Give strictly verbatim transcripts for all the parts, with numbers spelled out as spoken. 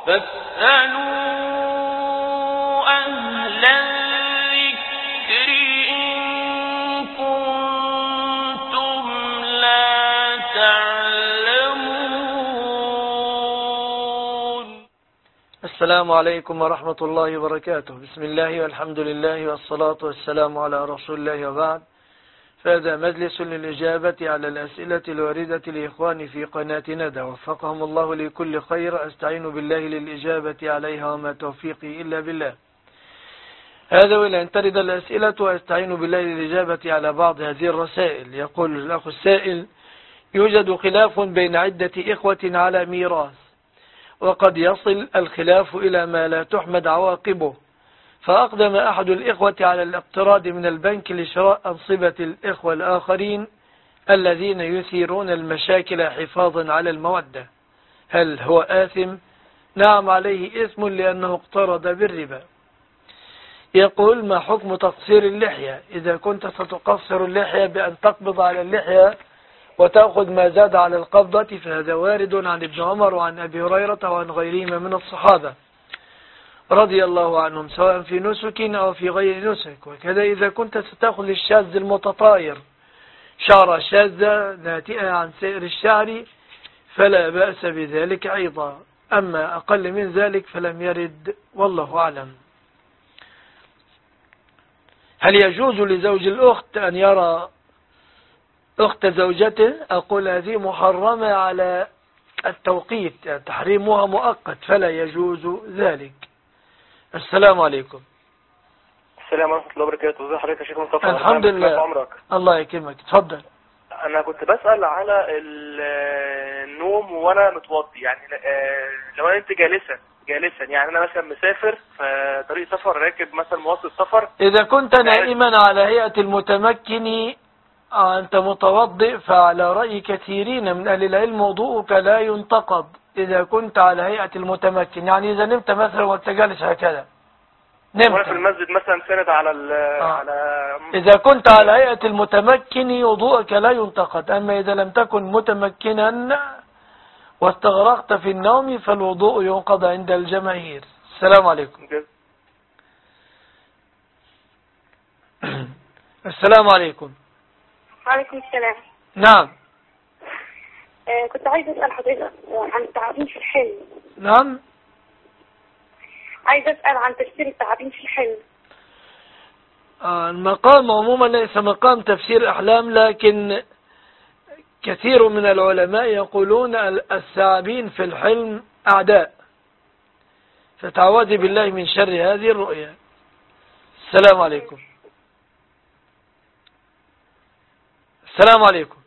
فاسألوا أهل الذكر إن كنتم لا تعلمون. السلام عليكم ورحمة الله وبركاته. بسم الله والحمد لله والصلاة والسلام على رسول الله وبعد، فهذا مجلس للإجابة على الأسئلة الواردة لإخواني في قناة ندى، وفقهم الله لكل خير. أستعين بالله للإجابة عليها وما توفيقي إلا بالله. هذا وإلى أن ترد الأسئلة وأستعين بالله للإجابة على بعض هذه الرسائل. يقول الأخ السائل: يوجد خلاف بين عدة إخوة على ميراث، وقد يصل الخلاف إلى ما لا تحمد عواقبه، فأقدم أحد الإخوة على الاقتراض من البنك لشراء أنصبة الإخوة الآخرين الذين يثيرون المشاكل حفاظا على المودة. هل هو آثم؟ نعم، عليه إثم لأنه اقترض بالربا. يقول: ما حكم تقصير اللحية؟ إذا كنت ستقصر اللحية بأن تقبض على اللحية وتأخذ ما زاد على القبضة فهذا وارد عن ابن عمر وعن أبي هريرة وعن غيرهما من الصحابة رضي الله عنهم، سواء في نسك أو في غير نسك. وكذا إذا كنت ستأخذ الشاذ المتطاير شعر شاذة ناتئة عن سائر الشعر فلا بأس بذلك أيضا، أما أقل من ذلك فلم يرد، والله أعلم. هل يجوز لزوج الأخت أن يرى أخت زوجته؟ أقول هذه محرمة على التوقيت، تحريمها مؤقت فلا يجوز ذلك. السلام عليكم. السلام ورحمة الله وبركاته. ازي حضرتك يا شيخ مصطفى؟ الحمد لله. عمرك. الله يكرمك، اتفضل. انا كنت بسأل على النوم وانا متوضي، يعني لو انا انت جالسا جالسا يعني انا مثلا مسافر في طريق سفر، راكب مثلا مواصل سفر، اذا كنت نائما على هيئة المتمكن أنت متوضئ، فعلى رأي كثيرين من أهل العلم وضوءك لا ينتقض إذا كنت على هيئة المتمكن. يعني إذا نمت مثلا وانت جالس هكذا، نمت وانا في المسجد مثلا سند على آه. على إذا كنت على هيئة المتمكن وضوءك لا ينتقض. أما إذا لم تكن متمكنا واستغرقت في النوم فالوضوء ينقض عند الجماهير. السلام عليكم. السلام عليكم. وعليكم السلام. نعم. آه كنت عايز أسأل حضرتك عن التعابين في الحلم. نعم. عايز أسأل عن تفسير التعابين في الحلم. آه المقام عموما ليس مقام تفسير أحلام، لكن كثير من العلماء يقولون الثعابين في الحلم أعداء، فتعوذ بالله من شر هذه الرؤيا. السلام عليكم. السلام عليكم.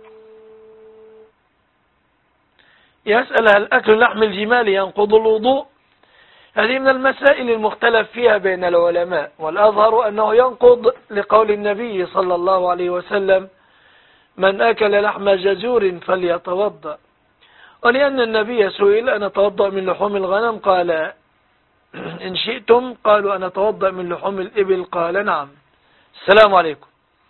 يسأل: هل أكل لحم الجمال ينقض الوضوء؟ هذه من المسائل المختلف فيها بين العلماء، والأظهر أنه ينقض لقول النبي صلى الله عليه وسلم: من أكل لحم جزور فليتوضأ. ولأن النبي سئل: أنا أتوضأ من لحوم الغنم؟ قال: إن شئتم. قالوا: أنا أتوضأ من لحوم الإبل؟ قال: نعم. السلام عليكم.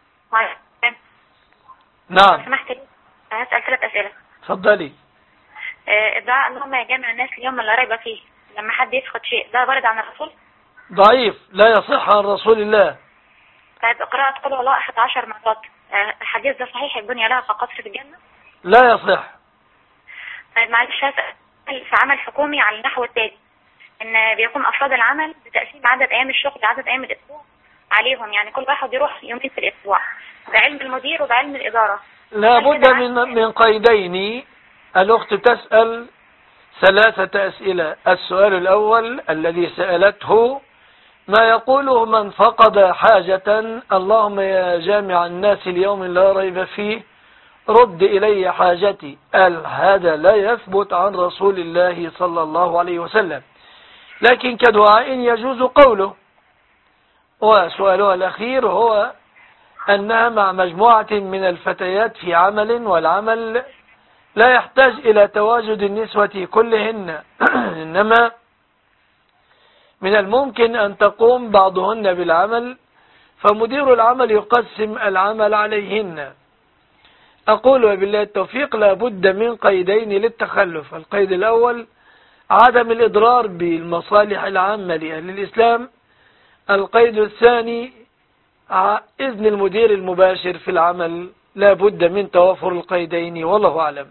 نعم. سمحت لي هسأل ثلاث أسئلة. تفضلي. ادعاء اللهم يجمع الناس اليوم لا ريب فيه، لما حد يفقد شيء ده وارد عن الرسول؟ ضعيف، لا يصح عن رسول الله. طيب قراءة قل هو الله أحد عشر مرات، الحديث ده صحيح الدنيا لها كقصر في الجنة؟ لا يصح. طيب معلش هسأل في عمل حكومي على النحو التالي، ان بيقوم افراد العمل بتقسيم عدد ايام الشغل لعدد ايام الاسبوع عليهم، يعني كل واحد يروح يومين في الاسبوع، بعلم المدير وبعلم الاداره. لا بد من من قيدين. الاخت تسأل ثلاثة اسئلة. السؤال الاول الذي سألته: ما يقوله من فقد حاجة اللهم يا جامع الناس اليوم لا ريب فيه رد إلي حاجتي. قال هذا لا يثبت عن رسول الله صلى الله عليه وسلم، لكن كدعاء يجوز قوله. وسؤالها الأخير هو أنها مع مجموعة من الفتيات في عمل، والعمل لا يحتاج إلى تواجد النسوة كلهن، إنما من الممكن أن تقوم بعضهن بالعمل، فمدير العمل يقسم العمل عليهن. أقول وبالله التوفيق: لا بد من قيدين للتخلف. القيد الأول عدم الإضرار بالمصالح العامة لأهل الإسلام. القيد الثاني إذن المدير المباشر في العمل، لا بد من توافر القيدين، والله أعلم.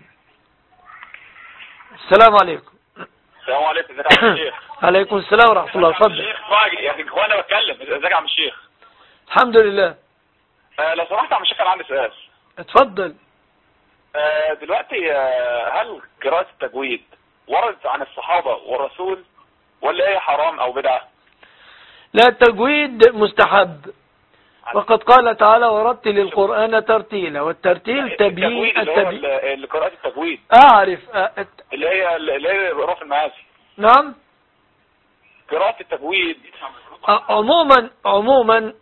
السلام عليكم. السلام عليكم. ازيك يا عم الشيخ؟ عليكم السلام ورحمة الله. اتفضل يا اخي اخوانا بتكلم. ازيك يا عم الشيخ؟ الحمد لله. آه لو سمحت يا عم الشيخ انا عندي سؤال. اتفضل. آه دلوقتي آه هل قراءة التجويد وردت عن الصحابة والرسول ولا هي حرام او بدعة؟ لا، التجويد مستحب، وقد قال تعالى ورتل القرآن ترتيلا، والترتيل تبيين التبيين. قراءة التجويد أعرف أ... اللي هي اللي هي روح المعازي. نعم. قراءة التجويد عموما عموما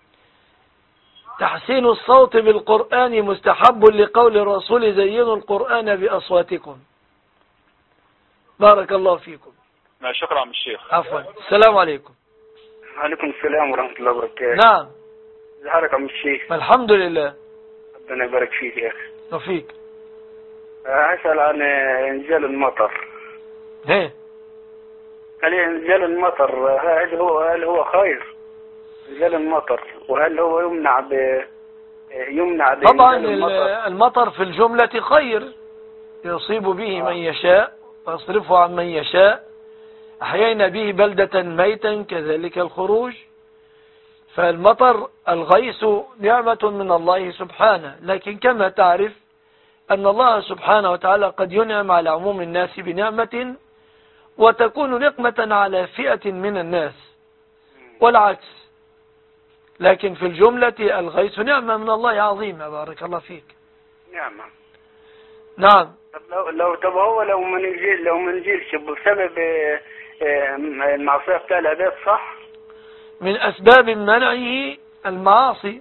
تحسين الصوت بالقرآن مستحب لقول الرسول زينوا القرآن بأصواتكم. بارك الله فيكم. شكرا عم الشيخ. عفوا. السلام عليكم. وعليكم السلام ورحمة الله وبركاته. نعم. ازي حالك يا عم الشيخ؟ الحمد لله. ربنا يبارك فيك يا اخي. وفيك. هسأل عن انزال المطر. ايه؟ هل انزال المطر هل هو هل هو خير؟ انزال المطر، وهل هو يمنع ب يمنع طبعا المطر؟ المطر في الجملة خير، يصيب به من يشاء ويصرفه عن من يشاء. أحيينا به بلدة ميتا كذلك الخروج. فالمطر الغيث نعمة من الله سبحانه، لكن كما تعرف أن الله سبحانه وتعالى قد ينعم على عموم الناس بنعمة وتكون نقمة على فئة من الناس والعكس. لكن في الجملة الغيث نعمة من الله عظيمة. بارك الله فيك. نعمة. نعم. طب لو لو طب هو لو ما نزل لو ما نزلش بسبب المعصية بتاع العباد، صح؟ من أسباب منعه المعاصي.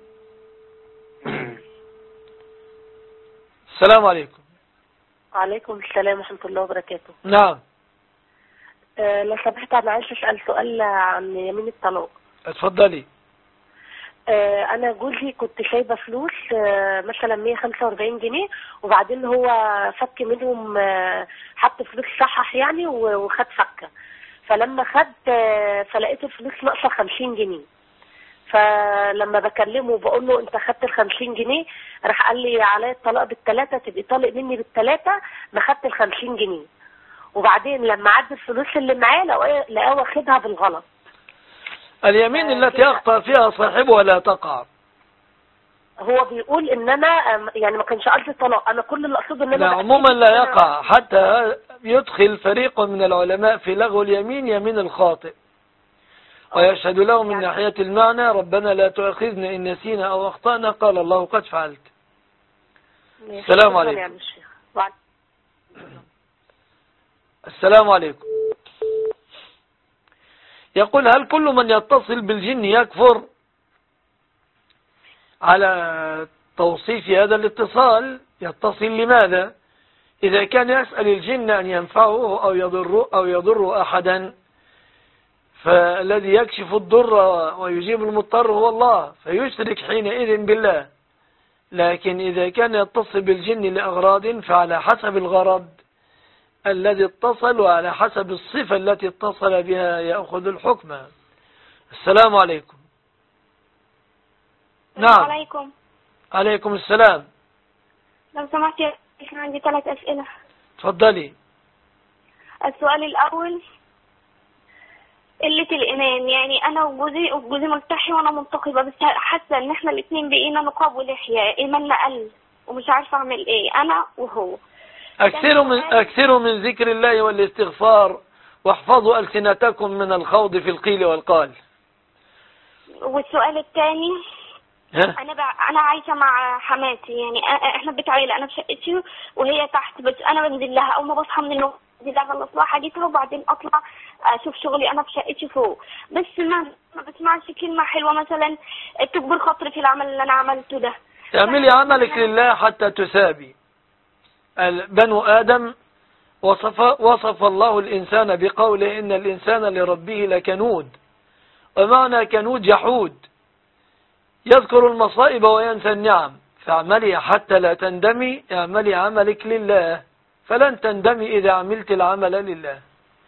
السلام عليكم. وعليكم السلام ورحمة الله وبركاته. نعم. أه لو سمحت أنا عايزة أسأل سؤال عن يمين الطلاق. اتفضلي. أه أنا جوزي كنت شايبة فلوس أه مثلا مية وخمسة وأربعين جنيه، وبعدين هو فك منهم أه حط فلوس صحح يعني وخد فكة. فلما خد أه فلقيت الفلوس ناقصة خمسين جنيه. فلما بكلمه بقول له انت خدت الخمسين جنيه، راح قال لي عليا الطلاق بالثلاثة، تبقي طالق مني بالثلاثة، ما خدت الخمسين جنيه. وبعدين لما عد الفلوس اللي معاه لقاه واخدها بالغلط. اليمين التي يخطأ فيها صاحبها لا تقع. هو بيقول ان انا يعني ما كانش قصدي طلاق، انا كل اللي اقصده ان انا لا عموما لا يقع، حتى يدخل فريق من العلماء في لغو اليمين يمين الخاطئ، ويشهد له من ناحية المعنى ربنا لا تؤاخذنا إن نسينا أو أخطأنا، قال الله قد فعلت. السلام عليكم. السلام عليكم. يقول هل كل من يتصل بالجن يكفر؟ على توصيف هذا الاتصال يتصل لماذا؟ إذا كان يسأل الجن أن ينفعه أو يضره أو يضر أحدا، فالذي يكشف الضر ويجيب المضطر هو الله، فيشرك حينئذ بالله. لكن إذا كان يتصل بالجن لأغراض فعلى حسب الغرض الذي اتصل وعلى حسب الصفة التي اتصل بها يأخذ الحكم. السلام عليكم. نعم. عليكم. عليكم السلام. لو سمحت يا شيخ عندي ثلاث أسئلة. تفضلي. السؤال الأول قلة الإيمان، يعني أنا وجوزي وجوزي ملتحي وأنا منتقبة، بس حاسة إن إحنا الاتنين بقينا نقاب ولحية، إيماننا قل ومش عارفة أعمل إيه أنا وهو. أكثروا من أكثروا من ذكر الله والاستغفار، واحفظوا ألسنتكم من الخوض في القيل والقال. والسؤال الثاني أنا بع... أنا عايشة مع حماتي، يعني إحنا بيت عيلة، أنا في شقتي وهي تحت، بس أنا بنزل لها أول ما بصحى من النوم بنزل لها أخلص لها حاجتها وبعدين أطلع أشوف شغلي أنا في شقتي فوق، بس ما ما بسمعش كلمة حلوة مثلا تكبر خاطري في العمل اللي أنا عملته ده. تعملي عملك لله حتى تثابي. بنو آدم وصف, وصف الله الإنسان بقوله إن الإنسان لربه لكنود، ومعنى كنود جحود، يذكر المصائب وينسى النعم. فاعملي حتى لا تندمي، اعملي عملك لله فلن تندمي إذا عملت العمل لله.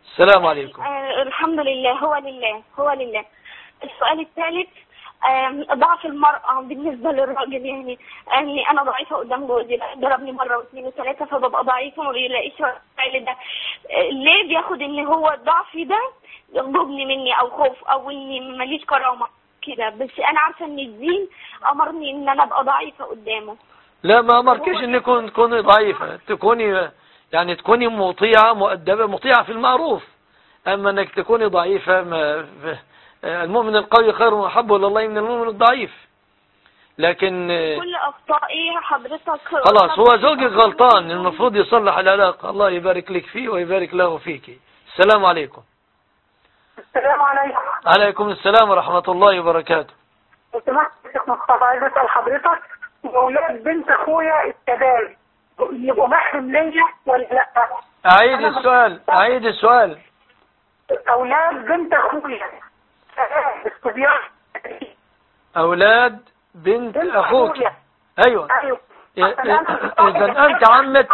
السلام عليكم. آه الحمد لله، هو لله هو لله. السؤال الثالث، آه ضعف المرأة بالنسبة للراجل. يعني يعني أنا ضعيفة قدام جوزي، ضربني مرة واثنين وثلاثة فببقى ضعيفة وما بيلاقيش الفعل ده. آه ليه بياخد إن هو الضعف ده جبن مني أو خوف أو إني ماليش كرامة كده؟ بس أنا عارفة إن الدين أمرني إن أنا أبقى ضعيفة قدامه. لا، ما أمركش إن يكون تكوني ضعيفة، تكوني يعني تكوني مطيعة مؤدبة، مطيعة في المعروف. أما أنك تكوني ضعيفة، ما المؤمن القوي خير وأحب إلى الله من المؤمن الضعيف. لكن كل أخطائي حضرتك خلاص، هو زوجك غلطان، المفروض يصلح العلاقة. الله يبارك لك فيه ويبارك له فيك. السلام عليكم. السلام عليكم. عليكم السلام ورحمة الله وبركاته. لو سمحت يا شيخ مصطفى، عايز أسأل حضرتك، أولاد بنت أخويا التبال يبقوا محرم ليا ولا لا؟ أعيد السؤال، أعيد السؤال. أولاد بنت أخويا الصبيان. أولاد بنت أخوك. أيوة. أيوة. إذا أنت عمة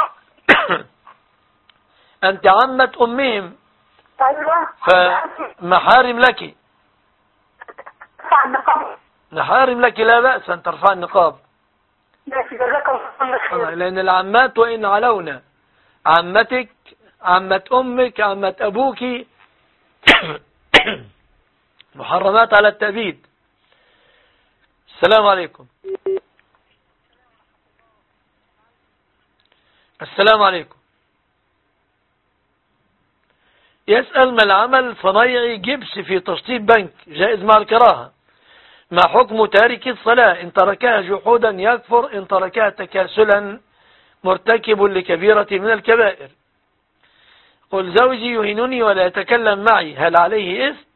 أنت عمة أمهم. أيوة. فمحارم لك. محارم لك، لا بأس أن ترفع النقاب. ماشي، جزاك الله خير. لأن العمات وإن علونا، عمتك، عمة أمك، عمة أبوك محرمات على التأبيد. السلام عليكم. السلام عليكم. يسأل: ما العمل صنايعي جبس في تشطيب بنك جائز مع الكراهة؟ ما حكم تارك الصلاة؟ إن تركها جحودا يكفر، إن تركها تكاسلا مرتكب لكبيرة من الكبائر. قل: زوجي يهينني ولا يتكلم معي، هل عليه إثم؟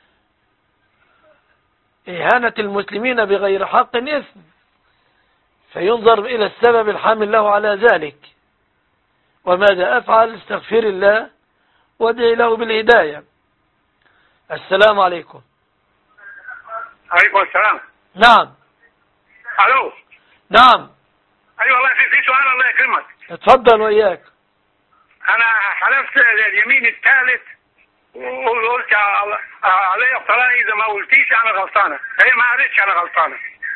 إهانة المسلمين بغير حق إثم، فينظر إلى السبب الحامل له على ذلك. وماذا أفعل؟ استغفر الله وادعي له بالهداية. السلام عليكم. عليكم السلام. نعم. الو. نعم. ايوه والله في في سؤال، الله يكرمك. اتفضل وإياك. انا حلفت اليمين الثالث وقلت علي اقتراء، اذا ما قلتيش انا غلطانه، هي ما قالتش انا غلطانه.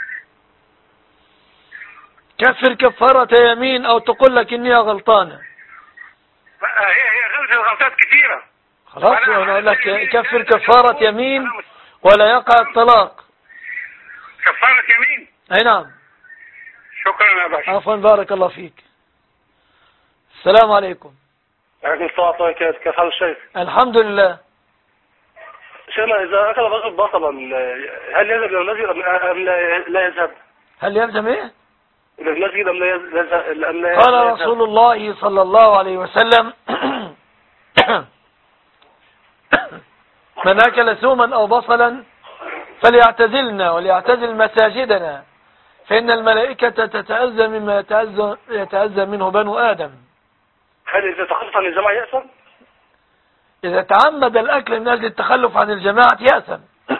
كفر كفارة يمين او تقول لك اني غلطانه. هي هي غلطت غلطات كثيره. خلاص انا اقول لك كفر كفارة يمين ولا يقع الطلاق. كفارة يمين. اي نعم. شكرا يا باشا. عفوا، بارك الله فيك. السلام عليكم. عليكم السلام ورحمة الله وبركاته. كيف حال الشيخ؟ الحمد لله. شيخنا، إذا أكل الرجل بصلا هل يذهب إلى المسجد أم لا يذهب؟ هل يلزم إيه؟ إلى المسجد أم لا يذهب؟ قال رسول الله صلى الله عليه وسلم: من أكل ثوما أو بصلا فليعتزلنا وليعتزل مساجدنا، فإن الملائكة تتأذى مما يتأذى, يتأذى منه بنو آدم. هل إذا تخلف عن الجماعة يأثم؟ إذا تعمد الأكل من أجل التخلف عن الجماعة يأثم.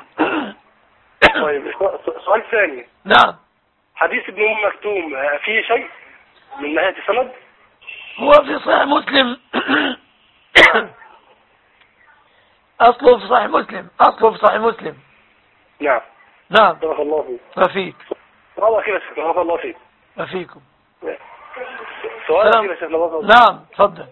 طيب، سؤال ثاني. نعم. حديث ابن أم مكتوم فيه شيء من ناحية السند؟ هو في صحيح مسلم. أصله في صحيح مسلم. أصله في صحيح مسلم. نعم. نعم. بارك الله فيك. وفيك. والله خير يا شيخنا، بارك الله فيك. وفيكم. سؤال أخير يا شيخنا. نعم، تفضل.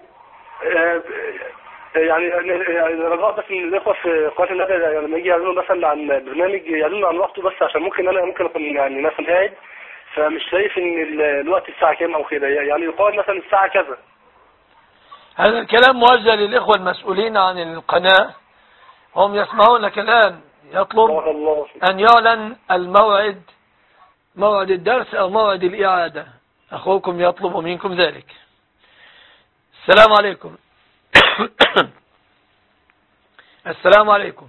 يعني يعني رجاء بس من الاخوه في قناه الندى، يعني لما يجي يعلنوا مثلا عن برنامج يعلنوا عن وقته، بس عشان ممكن انا ممكن اكون يعني مثلا قاعد فمش شايف ان الوقت الساعه كام او كده، يعني يقال مثلا الساعه كذا. هذا الكلام موجه للاخوه المسؤولين عن القناه، هم يسمعونك الان. يطلب ان يعلن الموعد، موعد الدرس او موعد الاعاده. اخوكم يطلب منكم ذلك. السلام عليكم. السلام عليكم.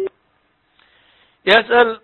يسأل: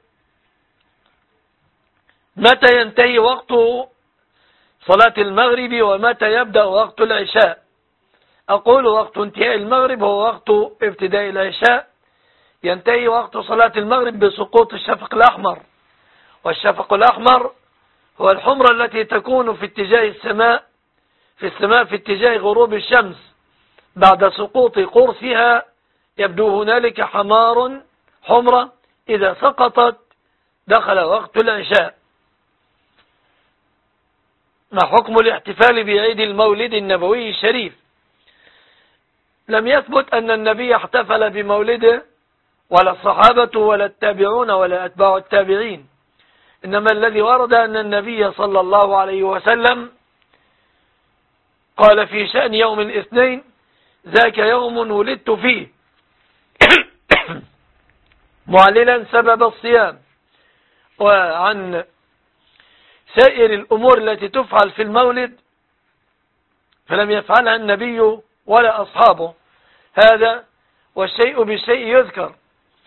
متى ينتهي وقت صلاة المغرب ومتى يبدأ وقت العشاء؟ أقول: وقت انتهاء المغرب هو وقت ابتداء العشاء. ينتهي وقت صلاة المغرب بسقوط الشفق الأحمر، والشفق الأحمر هو الحمرة التي تكون في اتجاه السماء في السماء في اتجاه غروب الشمس بعد سقوط قرصها يبدو هنالك حمار حمرة، إذا سقطت دخل وقت العشاء. ما حكم الاحتفال بعيد المولد النبوي الشريف؟ لم يثبت أن النبي احتفل بمولده ولا الصحابة ولا التابعون ولا أتباع التابعين، إنما الذي ورد أن النبي صلى الله عليه وسلم قال في شأن يوم الاثنين: ذاك يوم ولدت فيه، معللا سبب الصيام. وعن سائر الأمور التي تفعل في المولد فلم يفعلها النبي ولا أصحابه، هذا والشيء بالشيء يذكر،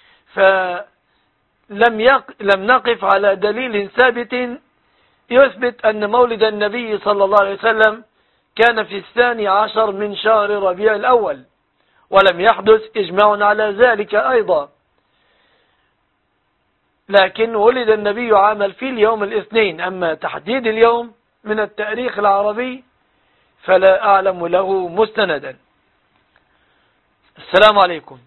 فلم يق... لم نقف على دليل ثابت يثبت أن مولد النبي صلى الله عليه وسلم كان في الثاني عشر من شهر ربيع الأول، ولم يحدث إجماع على ذلك أيضا، لكن ولد النبي عام الفيل يوم الاثنين. أما تحديد اليوم من التاريخ العربي فلا أعلم له مستندا. السلام عليكم.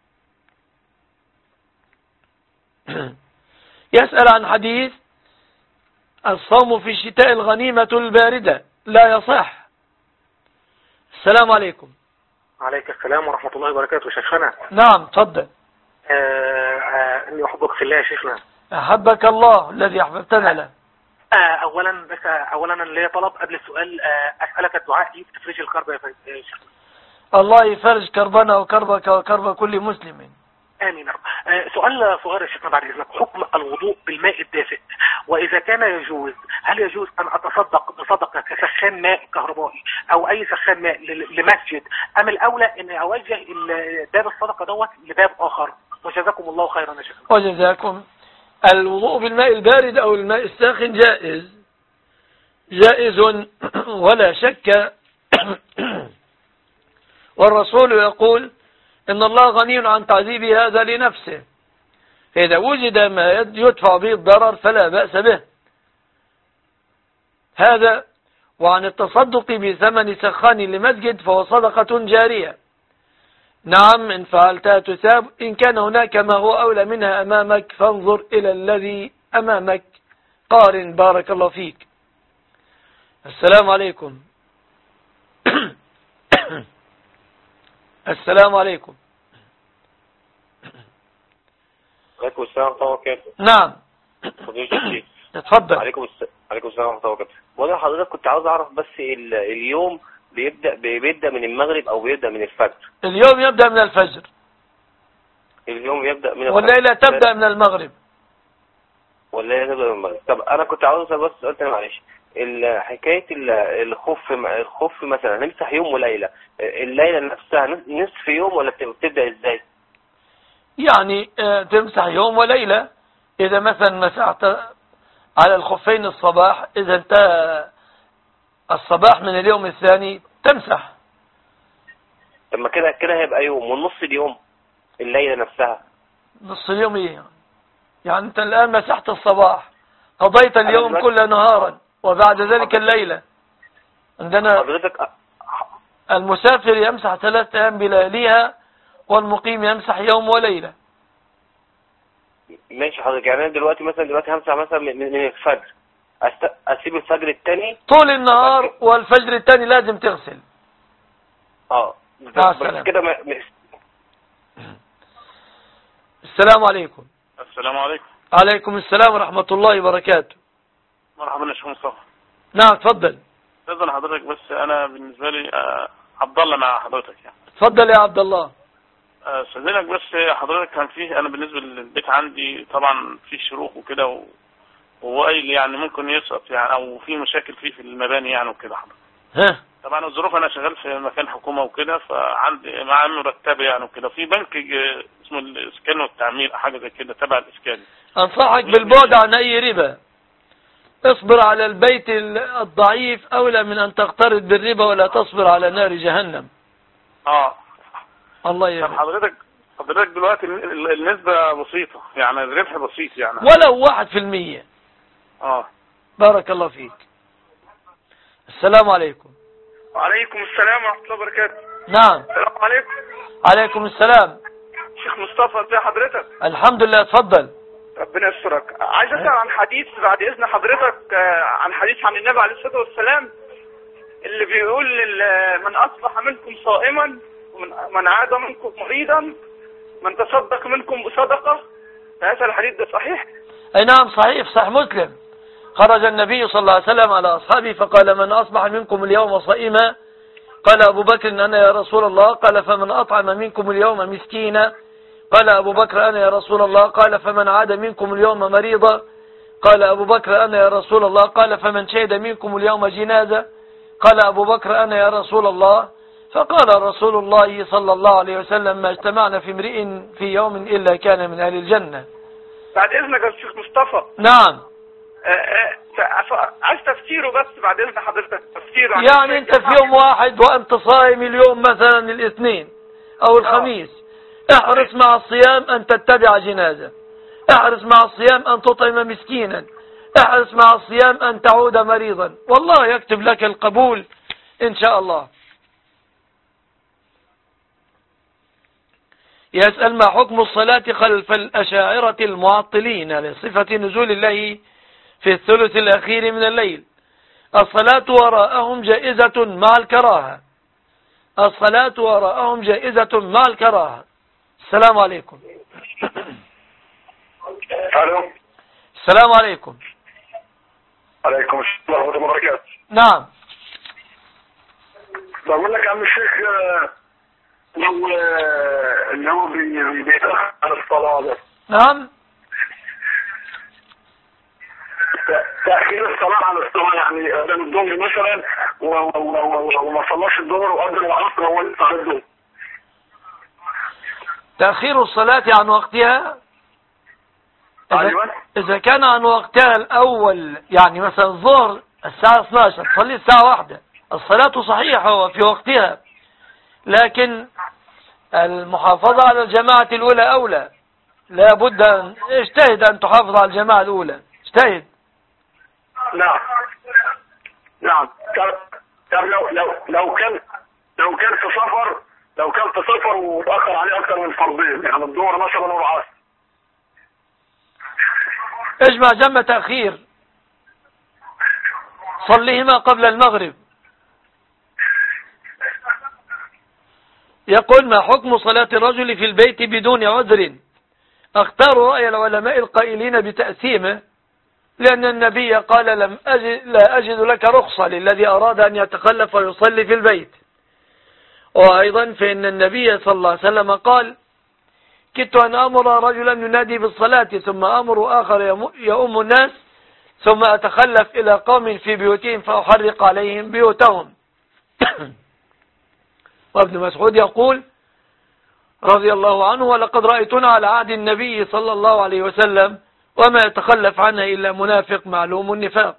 يسأل عن حديث الصوم في الشتاء الغنيمة الباردة، لا يصح. السلام عليكم. عليك السلام ورحمة الله وبركاته. شيخنا. نعم تفضل. اني احبك في الله يا شيخنا. احبك الله الذي احببتنا له. آه اولا بس اولا انا ليا طلب قبل السؤال، آه اسالك الدعاء لي تفرج الكرب يا شيخنا. الله يفرج كربنا وكربك وكرب كل مسلم. امين. آه سؤال صغير يا شيخنا بعد اذنك، حكم الوضوء بالماء الدافئ، واذا كان يجوز هل يجوز ان اتصدق بصدقه كسخان ماء كهربائي او اي سخان ماء لمسجد، ام الاولى ان اوجه باب الصدقه دوت لباب اخر؟ وجزاكم الله خيرا يا شيخ. وجزاكم. الوضوء بالماء البارد أو الماء الساخن جائز جائز ولا شك. والرسول يقول إن الله غني عن تعذيب هذا لنفسه، فإذا وجد ما يدفع به الضرر فلا بأس به. هذا. وعن التصدق بثمن سخان لمسجد فهو صدقة جارية. نعم إن فعلتها تثاب، إن كان هناك ما هو أولى منها أمامك فانظر إلى الذي أمامك. قارن. بارك الله فيك. السلام عليكم. السلام عليكم. عليكم السلام ورحمة الله وبركاته. نعم اتفضل. عليكم السلام عليكم السلام ورحمة الله وبركاته. وانا حضرتك كنت عاوز اعرف بس اليوم بيبدأ بيبدأ من المغرب او بيبدأ من الفجر؟ اليوم يبدأ من الفجر. اليوم يبدأ من الفجر والليلة تبدأ من المغرب. والليلة تبدأ من المغرب. طب انا كنت عاوز بس سؤال تاني معلش، حكاية الخف الخف مثلا نمسح يوم وليلة، الليلة نفسها نصف يوم ولا بتبدأ ازاي؟ يعني تمسح يوم وليلة. اذا مثلا مسحت على الخفين الصباح، اذا انتهى الصباح من اليوم الثاني تمسح. طب ما كده كده هيبقى يوم، والنص اليوم الليلة نفسها نص اليوم ايه يعني؟ انت الان مسحت الصباح، قضيت اليوم كله نهارا، وبعد ذلك الليلة. عندنا حضرتك المسافر يمسح ثلاثة ايام بلياليها، والمقيم يمسح يوم وليلة. ماشي حضرتك. يعني انا دلوقتي مثلا دلوقتي همسح مثلا من الفجر، اسيب الفجر الثاني طول النهار، والفجر الثاني لازم تغسل. اه بس كده ما... السلام عليكم. السلام عليكم. عليكم السلام ورحمة الله وبركاته. مرحبا يا شيخ مصطفى. نعم اتفضل. استاذن حضرتك، بس انا بالنسبه لي آه عبد الله مع حضرتك يعني. اتفضل يا عبد الله. استاذنك بس حضرتك، كان فيه انا بالنسبه للبيت عندي طبعا في شروخ وكده و... وقايل يعني ممكن يسقط يعني، او في مشاكل فيه في المباني يعني وكده حضرتك. ها طبعا الظروف انا شغال في مكان حكومه وكده، فعندي معاه مرتبه يعني وكده، في بنك اسمه الاسكان والتعمير حاجه زي كده تبع الاسكان. انصحك بالبعد عن اي ربا. اصبر على البيت الضعيف اولى من ان تقترض بالربا، ولا تصبر على نار جهنم. اه الله يهديك. طب حضرتك حضرتك دلوقتي النسبه بسيطه يعني، الربح بسيط يعني، ولو واحد في المية. اه بارك الله فيك. السلام عليكم. وعليكم السلام ورحمة الله وبركاته. نعم. السلام عليكم. عليكم السلام. شيخ مصطفى، ازي حضرتك؟ الحمد لله، اتفضل. ربنا يسترك. عايز اسال عن حديث بعد اذن حضرتك، عن حديث عن النبي عليه الصلاه والسلام اللي بيقول من اصبح منكم صائما ومن عاد منكم مريضا من تصدق منكم بصدقه. هذا الحديث ده صحيح؟ اي نعم صحيح، صحيح مسلم. خرج النبي صلى الله عليه وسلم على اصحابه فقال من اصبح منكم اليوم صائما، قال ابو بكر انا يا رسول الله، قال فمن اطعم منكم اليوم مسكينا، قال أبو بكر أنا يا رسول الله، قال فمن عاد منكم اليوم مريضا، قال أبو بكر أنا يا رسول الله، قال فمن شهد منكم اليوم جنازة، قال أبو بكر أنا يا رسول الله. فقال رسول الله صلى الله عليه وسلم ما اجتمعنا في امرئ في يوم إلا كان من أهل الجنة. بعد إذنك يا شيخ مصطفى. نعم. عايز تفسيره بس بعد إذن حضرتك، تفسيره. يعني أنت في يوم واحد وأنت صائم اليوم مثلا الاثنين أو الخميس، احرص مع الصيام أن تتبع جنازة، احرص مع الصيام أن تطعم مسكينا، احرص مع الصيام أن تعود مريضا، والله يكتب لك القبول إن شاء الله. يسأل ما حكم الصلاة خلف الأشاعرة المعطلين لصفة نزول الله في الثلث الأخير من الليل؟ الصلاة وراءهم جائزة مع الكراهة. الصلاة وراءهم جائزة مع الكراهة. السلام عليكم. الو. السلام عليكم. عليكم السلام ورحمة الله وبركاته. نعم. بقول لك يا عم الشيخ، لو اللي هو بيتأخر عن الصلاة ده. نعم. تأخير الصلاة عن الصلاة، يعني قدام الظهر مثلا وما صلاش الظهر وقدم العصر هو اللي صلى الظهر. تأخير الصلاة عن وقتها إذا, إذا كان عن وقتها الأول، يعني مثلا الظهر الساعة اثنتا عشرة تصلي الساعة واحدة، الصلاة صحيحة وفي وقتها، لكن المحافظة على الجماعة الأولى أولى. لا بد أن اجتهد أن تحافظ على الجماعة الأولى، اجتهد. نعم نعم. طب لو لو لو كان لو كان في سفر لو كان في سفر وتأخر عليه أكثر من فرضين، يعني الظهر مثلا والعصر، اجمع جمع تأخير، صليهما قبل المغرب. يقول ما حكم صلاة الرجل في البيت بدون عذر؟ اختار رأي العلماء القائلين بتأثيمه، لأن النبي قال لم أجد لا أجد لك رخصة للذي أراد أن يتخلف ويصلي في البيت. وأيضا فإن النبي صلى الله عليه وسلم قال كدت أن أمر رجلا ينادي بالصلاة ثم أمر آخر يؤم الناس ثم أتخلف إلى قوم في بيوتهم فأحرق عليهم بيوتهم. وابن مسعود يقول رضي الله عنه ولقد رأيتنا على عهد النبي صلى الله عليه وسلم وما يتخلف عنها إلا منافق معلوم النفاق.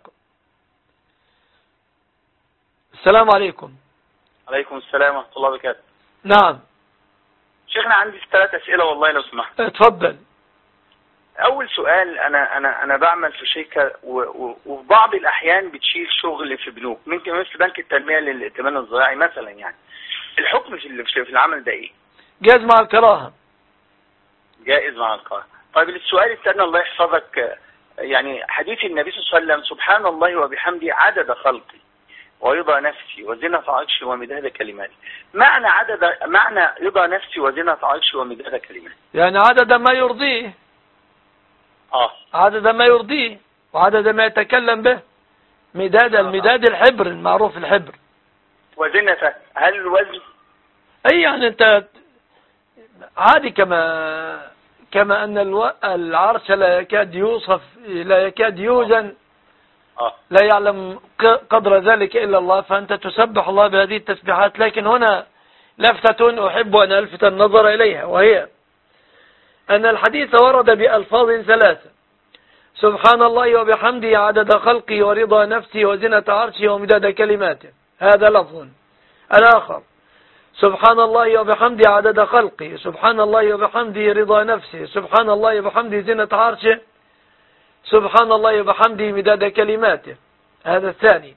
السلام عليكم. عليكم السلام ورحمة الله وبركاته. نعم شيخنا عندي ثلاث أسئلة والله لو سمحت. اتفضل. أول سؤال، أنا أنا أنا بعمل في شركة وفي بعض الأحيان بتشيل شغل في بنوك، ممكن مثل بنك التنمية للائتمان الزراعي مثلا، يعني الحكم في في العمل ده إيه؟ جائز مع الكراهة. جائز مع الكراهة. طيب السؤال الثاني الله يحفظك، يعني حديث النبي صلى الله عليه وسلم سبحان الله وبحمده عدد خلقي ورضا نفسي وزنة عرشي ومداد كلماتي، معنى عدد معنى رضا نفسي وزنة عرشي ومداد كلماتي يعني عدد ما يرضيه. اه عدد ما يرضيه وعدد ما يتكلم به. مداد المداد الحبر المعروف الحبر. وزنة هل الوزن؟ اي يعني انت عادي كما كما ان الو... العرش لا يكاد يوصف لا يكاد يوزن، آه. لا يعلم قدر ذلك إلا الله، فأنت تسبح الله بهذه التسبيحات. لكن هنا لفتة أحب أن ألفت النظر إليها، وهي أن الحديث ورد بألفاظ ثلاثة: سبحان الله وبحمده عدد خلقي ورضا نفسي وزنة عرشي ومداد كلماته، هذا لفظ. الآخر سبحان الله وبحمده عدد خلقي، سبحان الله وبحمده رضا نفسي، سبحان الله وبحمده زنة عرشه، سبحان الله وبحمده مداد كلماته، هذا الثاني.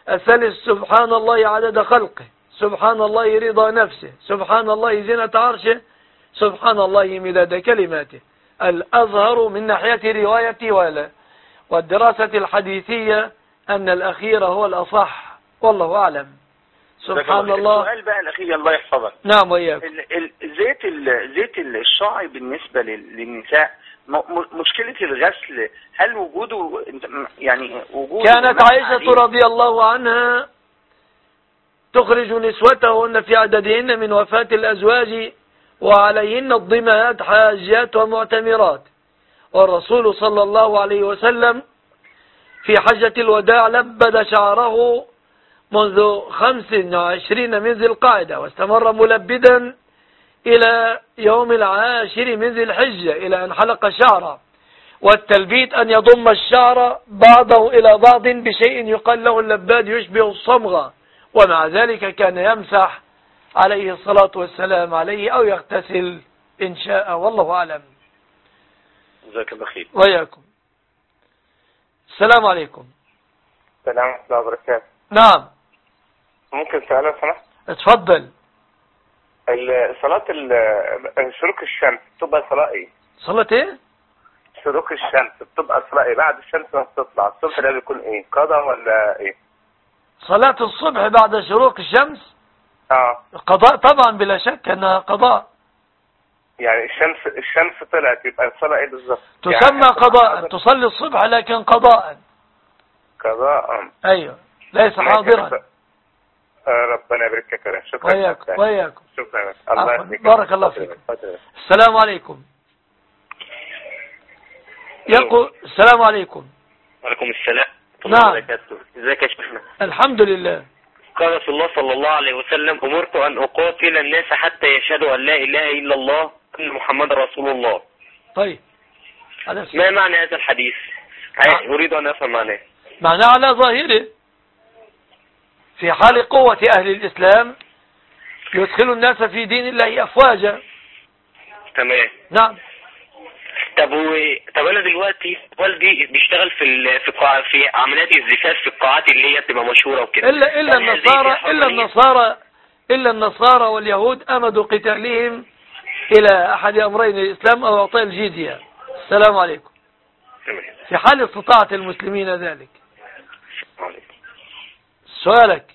الثالث سبحان الله عدد خلقه، سبحان الله رضا نفسه، سبحان الله زينة عرشه، سبحان الله مداد كلماته. الأظهر من ناحية روايتي ولا والدراسة الحديثية أن الأخير هو الأصح، والله أعلم. سبحان الله. السؤال بقى الأخير الله يحفظك. نعم وإياك. زيت زيت الشعر بالنسبة للنساء مشكلة الغسل، هل وجوده يعني وجوده كانت عائشة رضي الله عنها تخرج نسوتهن في عددهن من وفاة الأزواج وعليهن الضمات حاجات ومعتمرات، والرسول صلى الله عليه وسلم في حجة الوداع لبد شعره منذ خمس وعشرين من ذي القعدة، واستمر ملبدا إلى يوم العاشر من ذي الحجة إلى أن حلق شعره. والتلبيد أن يضم الشعر بعضه إلى بعض بشيء يقال له اللباد يشبه الصمغة، ومع ذلك كان يمسح عليه الصلاة والسلام عليه أو يغتسل إن شاء، والله أعلم. جزاك الله خير. وإياكم. السلام عليكم. السلام ورحمة الله وبركاته. نعم. ممكن سؤال لو سمحت؟ اتفضل. صلاة شروق الشمس بتبقى صلاة ايه؟ صلاة ايه؟ شروق الشمس بتبقى صلاة ايه؟ بعد الشمس ما بتطلع الصبح ده بيكون ايه؟ قضاء ولا ايه؟ صلاة الصبح بعد شروق الشمس؟ اه قضاء طبعا، بلا شك انها قضاء. يعني الشمس الشمس طلعت يبقى الصلاة ايه بالظبط؟ تسمى يعني قضاء، تصلي الصبح لكن قضاء. قضاء. ايوه ليس حاضرا. ربنا يبارك فيك. شكرا. وياكم وياكم. شكرا. الله يهديك. بارك الله فيك. السلام عليكم. يقول السلام عليكم. وعليكم السلام. نعم. ازيك يا شيخنا؟ الحمد لله. قال رسول الله صلى الله عليه وسلم: أمرت أن أقاتل الناس حتى يشهدوا أن لا إله إلا الله وأن محمد رسول الله. طيب ما معنى هذا الحديث؟ أريد أن أفهم معناه. معناه على ظاهره في حال قوة أهل الإسلام يدخل الناس في دين الله أفواجا. تمام. نعم. طب و... طب انا دلوقتي والدي بيشتغل في ال... في قاع... في عمليات الزفاف في القاعات اللي هي بتبقى مشهوره وكده. الا الا النصارى الا النصارى الا النصارى واليهود امدوا قتالهم الى احد امرين: الاسلام او اعطاء الجزيه. السلام عليكم. تمام. في حال استطاعة المسلمين ذلك. سؤالك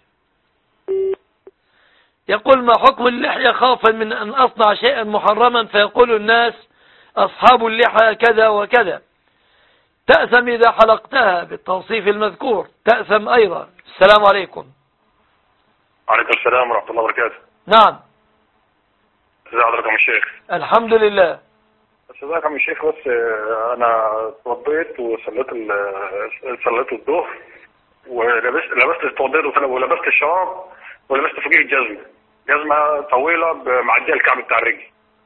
يقول: ما حكم اللحية خوفا من ان اصنع شيئا محرما فيقول الناس أصحاب اللحى كذا وكذا؟ تأثم إذا حلقتها بالتوصيف المذكور، تأثم أيضا. السلام عليكم. عليكم السلام ورحمة الله وبركاته. نعم. ازي حضرتك يا الشيخ؟ الحمد لله. بس ازيك يا الشيخ؟ بس أنا اتوضيت وصليت صليت الظهر ولبست لبست اتوضيت ولبست الشراب ولبست فوقيه الجزمة، جزمة طويلة معدية الكعب بتاع الرجل.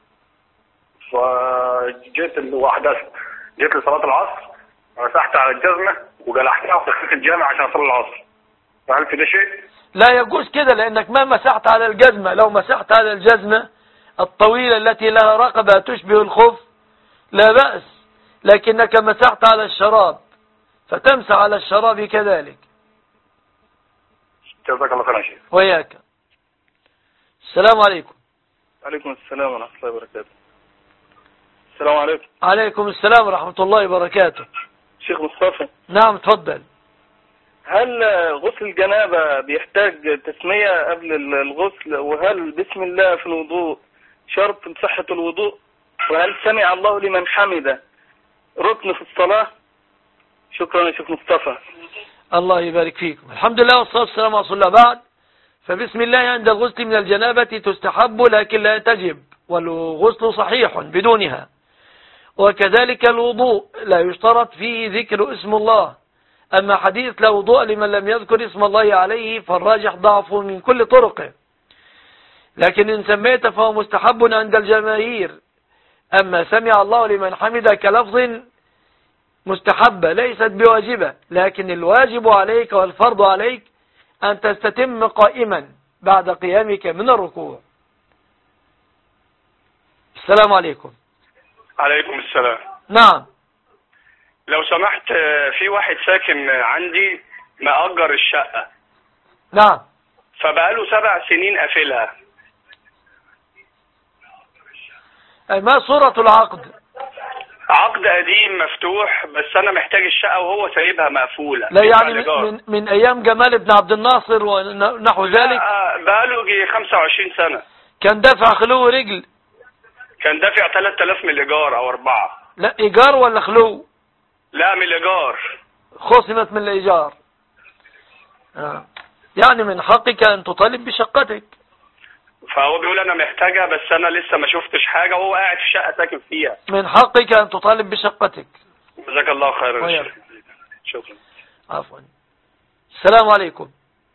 فجيت وحدثت جيت لصلاة العصر مسحت على الجزمة وجلحتها ودخلت الجامع عشان اصلي العصر. فهل في ده شيء؟ لا يجوز كده، لانك ما مسحت على الجزمة. لو مسحت على الجزمة الطويلة التي لها رقبة تشبه الخف لا بأس، لكنك مسحت على الشراب فتمسح على الشراب كذلك. جزاك الله خير يا شيخ. وياك. السلام عليكم. عليكم السلام ورحمة الله وبركاته. السلام عليكم. عليكم السلام ورحمة الله وبركاته. شيخ مصطفى. نعم تفضل. هل غسل الجنابة بيحتاج تسمية قبل الغسل؟ وهل بسم الله في الوضوء شرط لصحة الوضوء؟ وهل سمع الله لمن حمده ركن في الصلاة؟ شكرا يا شيخ مصطفى. الله يبارك فيكم. الحمد لله والصلاة والسلام على رسول الله. بعد، فبسم الله عند الغسل من الجنابة تستحب لكن لا تجب، والغسل صحيح بدونها. وكذلك الوضوء لا يشترط فيه ذكر اسم الله. أما حديث لا وضوء لمن لم يذكر اسم الله عليه فالراجح ضعفه من كل طرقه، لكن إن سميت فهو مستحب عند الجماهير. أما سمع الله لمن حمد كلفظ مستحبة ليست بواجبة، لكن الواجب عليك والفرض عليك أن تستتم قائما بعد قيامك من الركوع. السلام عليكم. عليكم السلام. نعم. لو سمحت، في واحد ساكن عندي مأجر الشقة نعم. فبقاله سبع سنين قافلها. أي ما صورة العقد؟ عقد قديم مفتوح، بس انا محتاج الشقة وهو سايبها مقفولة. لا يعني من, من, من ايام جمال بن عبد الناصر ونحو ذلك؟ بقاله جي خمسة وعشرين سنة. كان دافع خلو رجل؟ كان دافع ثلاثة آلاف من الايجار او اربعة. لا ايجار ولا خلو؟ لا من الايجار. خصمت من الايجار. آه. يعني من حقك ان تطالب بشقتك. فهو بيقول انا محتاجها بس انا لسه ما شفتش حاجة وهو قاعد في شقة ساكن فيها. من حقك ان تطالب بشقتك. جزاك الله خيرا. شكرا. عفوا. السلام عليكم.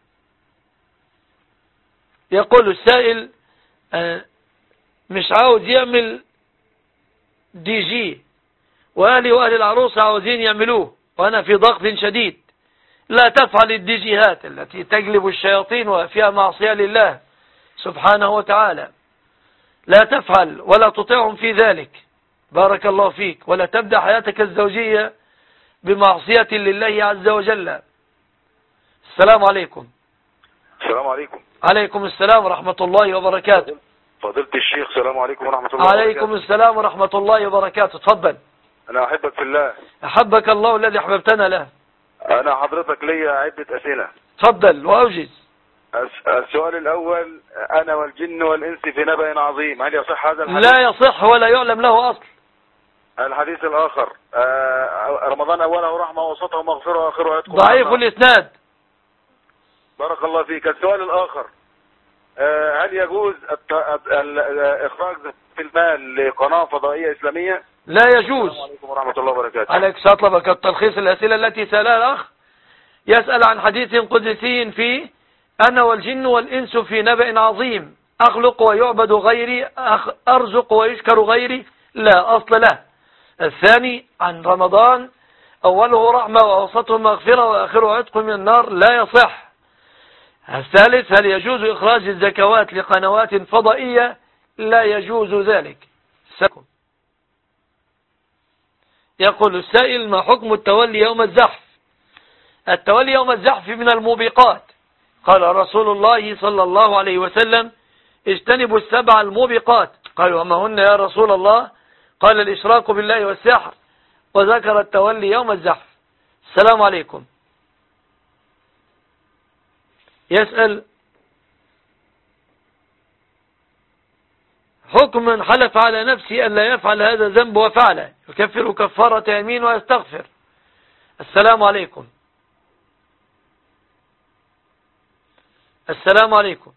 يقول السائل آه مش عاوز يعمل دي جي واهلي واهل العروسة عاوزين يعملوه وانا في ضغط شديد. لا تفعل الدي جيهات التي تجلب الشياطين وفيها معصية لله سبحانه وتعالى. لا تفعل ولا تطيعهم في ذلك. بارك الله فيك. ولا تبدأ حياتك الزوجية بمعصية لله عز وجل. السلام عليكم. السلام عليكم. عليكم السلام ورحمة الله وبركاته. فضيلة الشيخ السلام عليكم ورحمة الله وبركاته. عليكم السلام ورحمة الله وبركاته. تفضل. أنا أحبك في الله. أحبك الله الذي أحببتنا له. أنا حضرتك ليا عدة أسئلة. تفضل وأوجز. السؤال الأول، أنا والجن والإنس في نبأ عظيم، هل يصح هذا الحديث؟ لا يصح ولا يعلم له أصل. الحديث الآخر، رمضان أوله رحمة ووسطه مغفرة وآخره عتق. ضعيف الإسناد. بارك الله فيك. السؤال الآخر، هل يجوز إخراج في المال لقناة فضائية إسلامية؟ لا يجوز. السلام عليكم ورحمة الله وبركاته. عليك سأطلبك التلخيص الأسئلة التي سألها الأخ. يسأل عن حديث قدسي فيه أنا والجن والإنس في نبأ عظيم، أخلق ويعبد غيري، أرزق ويشكر غيري، لا أصل له. الثاني عن رمضان أوله رحمة وأوسطه مغفرة وآخره عتق من النار، لا يصح. الثالث هل يجوز إخراج الزكوات لقنوات فضائية؟ لا يجوز ذلك. يقول السائل ما حكم التولي يوم الزحف؟ التولي يوم الزحف من الموبقات. قال رسول الله صلى الله عليه وسلم اجتنبوا السبع الموبقات. قالوا وما هن يا رسول الله؟ قال الإشراك بالله والسحر، وذكر التولي يوم الزحف. السلام عليكم. يسأل حكم من حلف على نفسه أن لا يفعل هذا الذنب وفعله، يكفر كفارة يمين ويستغفر. السلام عليكم. السلام عليكم.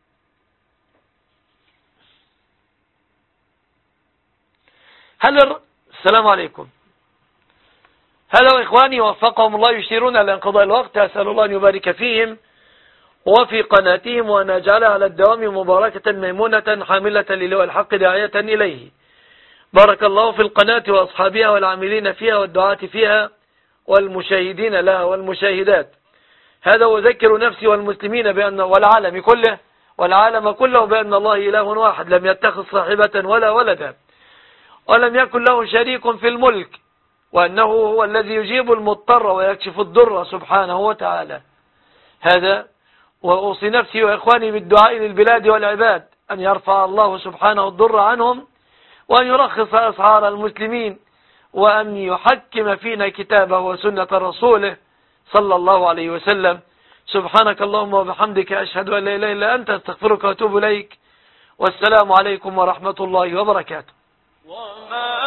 هل الر... السلام عليكم. هلا إخواني وفقهم الله يشيرون على انقضاء الوقت. أسأل الله أن يبارك فيهم وفي قناتهم وأن يجعلها على الدوام مباركة ميمونة حاملة للواء الحق داعية إليه. بارك الله في القناة وأصحابها والعاملين فيها والدعاة فيها والمشاهدين لها والمشاهدات. هذا وذكر نفسي والمسلمين بأن والعالم كله والعالم كله بأن الله إله واحد لم يتخذ صاحبة ولا ولدا ولم يكن له شريك في الملك، وأنه هو الذي يجيب المضطر ويكشف الضر سبحانه وتعالى. هذا وأوصي نفسي وإخواني بالدعاء للبلاد والعباد أن يرفع الله سبحانه الضر عنهم وأن يرخص أسعار المسلمين وأن يحكم فينا كتابه وسنة رسوله صلى الله عليه وسلم. سبحانك اللهم وبحمدك أشهد أن لا إله إلا أنت أستغفرك وأتوب إليك. والسلام عليكم ورحمة الله وبركاته.